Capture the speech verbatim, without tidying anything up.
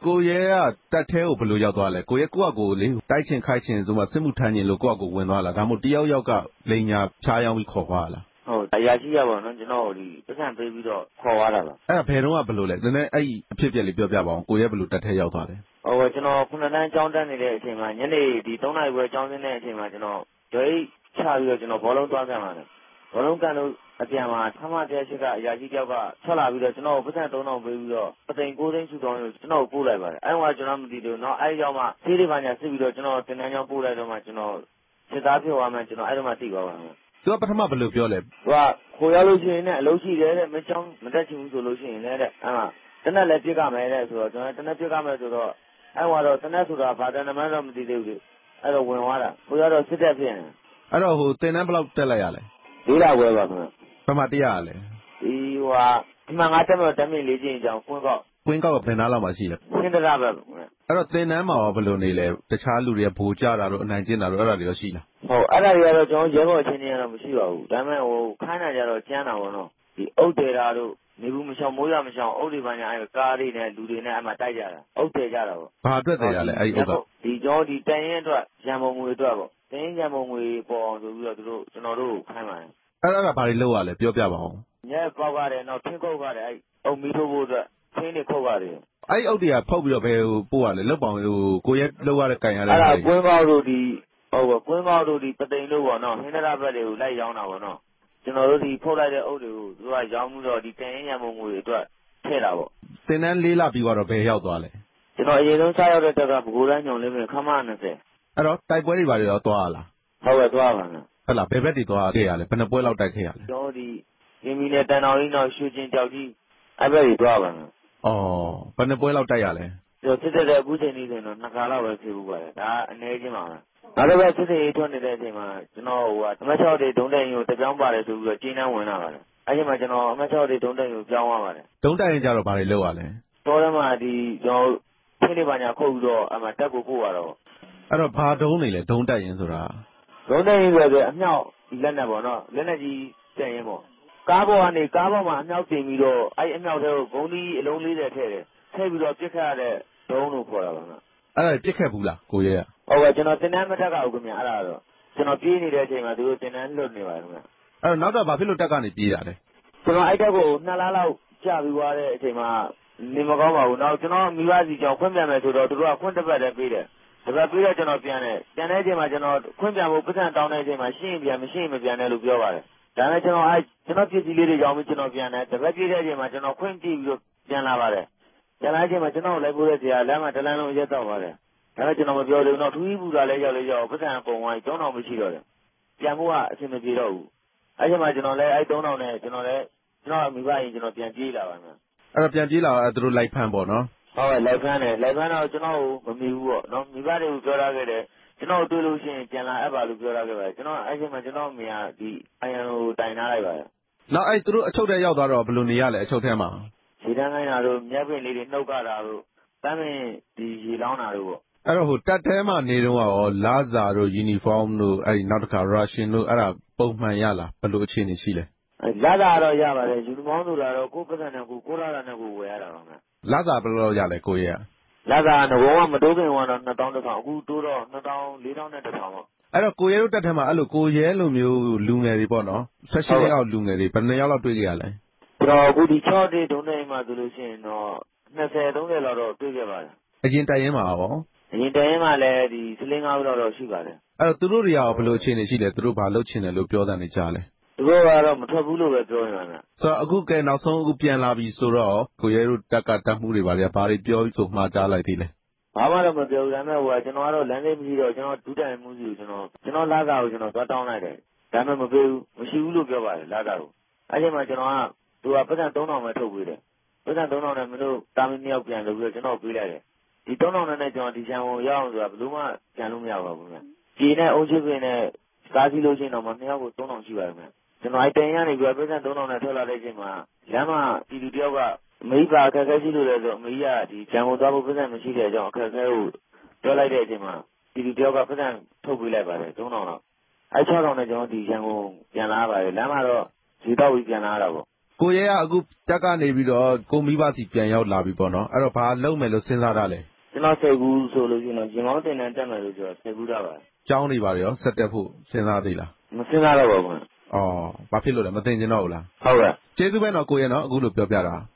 ကိုရဲကတက်ထဲကိုဘယ်လိုရောက်သွားလဲကိုရဲကိုကကိုလေတိုက်ချင်ခိုက်ချင်ဆိုမှစစ်မှုထမ်းချင်လို့ကိုကကိုဝင်သွားလားဒါမှမဟုတ်တယောက်ယောက်ကလိန်ညာဖြားယောင်းပြီးခေါ်သွားလားဟုတ်အရာရှိရပါတော့ကျွန်တော်ဒီပတ်စံပေးပြီးတော့ခေါ်သွားတာပါအဲ့ဒါဘယ်တော့ကဘယ်လိုလဲနည်းနည်းအဲ့အဖြစ်အပျက်လေးပြောပြပါအောင်ကိုရဲဘယ်လိုတက်ထဲရောက်သွားလဲဟုတ်ကျွန်တော်ခုနှစ်တန်းကျောင်းတက်နေတဲ့အချိန်မှာညနေဒီသုံးနာရီခွဲကျောင်းဆင်းတဲ့အချိန်မှာကျွန်တော်ဒိတ်ချပြီးတော့ကျွန်တော်ဘောလုံးသွားကန်ပါတယ်ဘောလုံးကန်လို့အပြန်မှာခမတရားရှိကအရာရှိတယောက်ကဆက်လာပြီးတော့ကျွန်တော်ပတ်စံသုံးထောင်ပေးပြီးတော့ပသိမ်ကိုသိန်းစုတောင်းလို့ကျွန်တော်ပို့လိုက်ပါတယ်အဲ့ဟိုကကျွန်တော်မသိလို့เนาะအဲ့ရောက်မှသေးလေးပါညာစစ်ပြီးတော့ကျွန်တော်တင်တန်းကျောင်းပို့လိုက်တော့မှကျွန်တော်စစ်သားဖြစ်သွားမှကျွန်တော်အဲ့တော့မှသိသွားပါမယ်သူကပထမဘယ်လိုပြောလဲသူကခိုးရလို့ရှိရင်လည်းအလုပ်ရှိတယ်တဲ့မချောင်းမတက်ချင်ဘူးဆိုလို့ရှိရင်လည်းတဲ့အဲ့မှာတနက်လည်းပြစ်ကမယ်တဲ့ဆိုတော့ကျွန်တော်တနက်ပြစ်ကမယ်ဆိုတော့အဲ့ဟိုတော့တနက်ဆိုတာဘာတန်မှန်းတော့မသိသေးဘူးလေအဲ့တော့ဝင်သွားတာခိုးရတော့စစ်တက်ဖြစ်နေအဲ့တော့ဟိုတင်တန်းဘယ်လောက်တက်လိုက်ရလဲလေးလခွဲပါခင်ဗျဘယ်မှာတက်ရလဲဒီဟိုဟာဒီမှာငါတက်မလို့တက်မိလေးချင်းအကြောင်းကွင်းကောက်ကွင်းကောက်ကဘယ်နားလောက်မှရှိလဲရှင်းတရပဲအဲ့တော့တင်တန်းမှာရောဘယ်လိုနေလဲတခြားလူတွေကဘိုးကြတာတို့အနိုင်ကျင့်တာတို့အဲ့ဒါတွေရောရှိလားဟုတ်အဲ့ဒါတွေကတော့ကျွန်တော်ရဲဘော်အချင်းချင်းကတော့မရှိပါဘူးဒါပေမဲ့ဟိုခိုင်းတာကြတော့ကျန်းတာပေါ့နော်ဒီအုတ်တယ်တာတို့နေဘူးမချောင်မိုးရမချောင်အုတ်တွေပါညာအဲ့ကားလေးနဲ့လူတွေနဲ့အဲ့မှာတိုက်ကြတာအုတ်တယ်ကြတာပေါ့ဘာအတွက်တယ်ရလဲအဲ့ဒီအုတ်ကဒီကျွန်တော်ဒီတန်ရင်အတွက်ရံပုံငွေအတွက်ပေါ့တန်ရင်ရံပုံငွေပေါ်အောင်ဆိုပြီးတော့သူတို့ကျွန်တော်တို့ခိုင်းပါတယ်အဲ့ဒါကဘာတွေလုပ်ရလဲပြောပြပါဦးညက်ပေါက်ရတယ်နောက်ထင်းခုတ်ရတယ်အဲ့အုတ်မီးထိုးဖို့အတွက်ထင်းတွေခုတ်ရတယ်အဲ့အုတ်တွေကဖုတ်ပြီးတော့ဘယ်ဟိုပို့ရလဲလုတ်ပေါင်ဟိုကိုရဲလောက်ရတဲ့ကင်ရတဲ့အဲ့ဒါကွင်းပေါက်တို့ဒီဟုတ်ပါကွင်းပေါက်တို့ဒီပသိမ်တို့ပေါ့နော်ဟင်းနရဘက်တွေကိုလိုက်ရောင်းတာပေါ့နော်ကျွန်တော်တို့ဒီဖုတ်လိုက်တဲ့အုတ်တွေကိုသူကရောင်းမှုတော့ဒီတန်ရင်ရံပုံငွေအတွက်ထည့်တာပေါ့တင်တန်းလေးလပြီးတော့ဘယ်ရောက်သွားလဲကျွန်တော်အရင်ဆုံးစရောက်တဲ့တက်ကဘကိုးတန်းညုံလေးပဲခမနှစ်ဆယ်အဲ့တော့တိုက်ပွဲတွေဘာတွေရောသွားရလားဟုတ်ကဲ့သွားပါမယ်ဟုတ်လားဘယ်ဘက်တွေသွားခဲ့ရလဲဘယ်နှပွဲလောက်တိုက်ခဲ့ရလဲကျွန်တော်ဒီရင်းမီနဲ့တန်တော်ကြီးနောက်ရွှေချင်းကြောက်ကြီးအဲ့ဘက်တွေသွားပါမယ်ဩဘယ်နှပွဲလောက်တိုက်ရလဲကျွန်တော်စစ်တဲ့အခုချိန်လေးဆိုတော့နှစ်ခါလောက်ပဲဖြစ်ဘူးပါတယ်ဒါအနေချင်းပါပဲနောက်တစ်ခါစစ်စစ်ရေးထွက်နေတဲ့အချိန်မှာကျွန်တော်ဟိုကအမတ်၆တွေဒုံးတဲ့ရင်ကိုတပြောင်းပါတယ်ဆိုပြီးတော့ကျင်းနှန်းဝင်လာပါတယ်အဲ့ဒီမှာကျွန်တော်အမတ်၆တွေဒုံးတဲ့ရင်ကိုပြောင်းသွားပါတယ်ဒုံးတိုက်ရင်ကြတော့ဘာတွေလုပ်ရလဲတော်တယ်မှာဒီကျွန်တော်ခင်းနေပါညာခုတ်ပြီးတော့အမှတက်ကိုပို့ရတော့အဲ့တော့ဘာဒုံးနေလဲဒုံးတိုက်ရင်ဆိုတာဒုံးတိုက်ရင်ဆိုတော့အမြောက်ဒီလက်နဲ့ပေါ့နော်လက်နဲ့ကြီးတက်ရင်ပေါ့ကားပေါ်ကနေကားပေါ်မှာအမြောက်တင်ပြီးတော့အဲ့အမြောက်တွေကိုဂုံးသီးအလုံးလေးတွေထည့်တယ်ထည့်ပြီးတော့ပြစ်ခတ်ရတဲ့ဒုံးလို့ခေါ်တာပါနော်အဲ့ဒါပြစ်ခတ်ဘူးလားကိုရဲဟုတ်ကဲ့ကျွန်တော်တင်တန်းမတက်ကဘူးခင်ဗျအဲ့ဒါတော့ကျွန်တော်ပြေးနေတဲ့အချိန်မှာသူတို့တင်တန်းလွတ်နေပါတယ်ခင်ဗျအဲ့တော့နောက်တော့ဘာဖြစ်လို့တက်ကနေပြေးတာလဲကျွန်တော်အဲ့တက်ကိုနှစ်လားလောက်ကြာပြီးသွားတဲ့အချိန်မှာနေမကောင်းပါဘူးနောက်ကျွန်တော်မိဘစီကြောင့်ခွင့်ပြန်မယ်ဆိုတော့သူတို့ကခွင့်တစ်ပတ်တည်းပေးတယ်တပတ်ပြီးတော့ကျွန်တော်ပြန်တယ်ပြန်တဲ့အချိန်မှာကျွန်တော်ခွင့်ပြန်ဖို့ပတ်စံတောင်းတဲ့အချိန်မှာရှင်းပြန်မရှင်းမပြန်တယ်လို့ပြောပါတယ်ဒါနဲ့ကျွန်တော်အဲကျွန်တော်ပစ္စည်းလေးတွေရောင်းပြီးကျွန်တော်ပြန်တယ်တပတ်ပြည့်တဲ့အချိန်မှာကျွန်တော်ခွင့်ပြပြီးတော့ပြန်လာပါတယ်ပြန်လာတဲ့အချိန်မှာကျွန်တော်လိုက်ပို့တဲ့ဆရာလမ်းမှာတလန်းလုံးရက်တော့ပါတယ်ဒါနဲ့ကျွန်တော်မပြောလို့တော့ထူးကြီးပူတာလည်းရောက်လေရောက်ပတ်စံပုံဝိုင်းသုံးထောင်မရှိတော့တယ်ပြန်ဖို့ကအဆင်မပြေတော့ဘူးအဲချိန်မှာကျွန်တော်လည်းအဲသုံးထောင်နဲ့ကျွန်တော်လည်းကျွန်တော်မိဘရင်ကျွန်တော်ပြန်ပြေးလာပါမယ်အဲ့တော့ပြန်ပြေးလာတော့သူတို့လိုက်ဖမ်းပေါ့နော်ဟုတ်ကဲ့လိုက်ဖမ်းတယ်လိုက်ဖမ်းတော့ကျွန်တော်မမီဘူးပေါ့နော်မိဘတွေကိုပြောထားခဲ့တယ်ကျွန်တော်တွေ့လို့ရှိရင်ပြန်လာအပ်ပါလို့ပြောထားခဲ့ပါတယ်ကျွန်တော်အဲ့ချိန်မှာကျွန်တော်မိကဒီအယံကိုတိုင်ထားလိုက်ပါတယ်နောက်အဲ့သူတို့အချုပ်ထဲရောက်သွားတော့ဘယ်လိုနေရလဲအချုပ်ထဲမှာရေတန်းခိုင်းတာတို့မျက်ပင်လေးတွေနှုတ်ကတာတို့တမ်းပင်ဒီရေလောင်းတာတို့ပေါ့အဲ့တော့ဟိုတက်ထဲမှာနေတော့ရောလာဇာတို့ယူနီဖောင်းတို့အဲ့ဒီနောက်တစ်ခါရုရှင်တို့အဲ့ဒါပုံမှန်ရလားဘယ်လိုအခြေအနေရှိလဲလာဇာတော့ရပါတယ်ယူနီဖောင်းဆိုတာတော့ကိုယ်ပတ်စံနဲ့ကိုကိုလာတာနဲ့ကိုဝယ်ရတာပါခင်ဗျလာဇာဘယ်လိုရလဲကိုရဲ့လာဇာငဘုံကမတိုးခင်ကတော့နှစ်သောင်းတစ်ထောင်အခုတိုးတော့နှစ်သောင်းလေးသောင်းနဲ့တစ်ထောင်ပေါ့အဲ့တော့ကိုရဲတို့တက်ထဲမှာအဲ့လိုကိုရဲလိုမျိုးလူငယ်တွေပေါ့နော်ဆက်ရှိတဲ့အောက်လူငယ်တွေဘယ်နှစ်ယောက်လောက်တွေ့ကြရလဲကျွန်တော်အခုဒီ၆တေးဒုံးနေမှာဆိုလို့ရှိရင်တော့နှစ်ဆယ်သုံးဆယ်လောက်တော့တွေ့ခဲ့ပါတယ်အရင်တိုင်ရင်မှာရောအရင်တိုင်ရင်မှာလည်းဒီစလင်းကားလောက်တော့ရှိပါတယ်အဲ့တော့သူတို့တွေရောဘယ်လိုအခြေအနေရှိလဲသူတို့ဘာလုပ်ချင်တယ်လို့ပြောတယ်နေကြလဲသူတို့ကတော့မထွက်ဘူးလို့ပဲပြောနေတာဗျဆိုတော့အခုကဲနောက်ဆုံးအခုပြန်လာပြီဆိုတော့ကိုရဲတို့တက်ကတက်မှုတွေဘာတွေဘာတွေပြောဆိုမှားကြားလိုက်သေးလဲဘာမှတော့မပြောဘူးဒါပေမဲ့ဟိုကကျွန်တော်ကတော့လမ်းလေးမရှိတော့ကျွန်တော်ဒုတိုင်မှုစီကိုကျွန်တော်ကျွန်တော်လာတာကိုကျွန်တော်သွားတောင်းလိုက်တယ်ဒါပေမဲ့မပေးဘူးမရှိဘူးလို့ပြောပါတယ်လာတာကိုအဲ့ဒီမှာကျွန်တော်ကသူကပတ်စံသုံးထောင်ပဲထုတ်ပေးတယ်ပတ်စံသုံးထောင်နဲ့မင်းတို့တာမင်းမြောက်ပြန်လို့ပြီးတော့ကျွန်တော်ပေးလိုက်တယ်ဒီသုံးထောင်နဲ့ကျွန်တော်ဒီချံကိုရောက်အောင်ဆိုတာဘယ်လိုမှပြန်လို့မရပါဘူးခင်ဗျဒီနဲ့အုံးချစ်ပင်နဲ့ကားစီးလို့ရှိရင်တော့မနှစ်ယောက်ကိုသုံးထောင်ရှိပါတယ်ခင်ဗျကျွန်တော်အဲ့တိုင်ရနေပြီးတော့ပတ်စံသုံးထောင်နဲ့ထွက်လာတဲ့အချိန်မှာလမ်းမှာဒီလူတယောက်ကအမေပါအခက်အခဲရှိလို့လည်းဆိုအမေကဒီဂျံကိုသွားဖို့ပတ်စံမရှိတဲ့အကြောင်းအခက်အခဲကိုပြောလိုက်တဲ့အချိန်မှာဒီလူတယောက်ကပတ်စံထုတ်ပေးလိုက်ပါတယ်သုံးထောင်လောက်အဲ၆ထောင်နဲ့ကျွန်တော်ဒီဂျံကိုပြန်လာပါတယ်လမ်းမှာတော့ဈေးတော့ပြီးပြန်လာတာပေါ့ကိုရဲကအခုတက်ကနေပြီးတော့ကိုမိဘစီပြန်ရောက်လာပြီပေါ့နော်အဲ့တော့ဘာလုပ်မယ်လို့စဉ်းစားတာလဲကျွန်တော်စိတ်ကူးဆိုလို့ရှိရင်ရင်မောင်းတင်တန်းတက်မယ်လို့ပြောစိတ်ကူးတာပါကျောင်းနေပါရောဆက်တက်ဖို့စဉ်းစားသေးလားမစဉ်းစားတော့ပါဘူးဩဘာဖြစ်လို့လဲမသိချင်တော့ဘူးလားဟုတ်ကဲ့ကျေးဇူးပဲနော်ကိုရဲနော်အခုလိုပြောပြတာ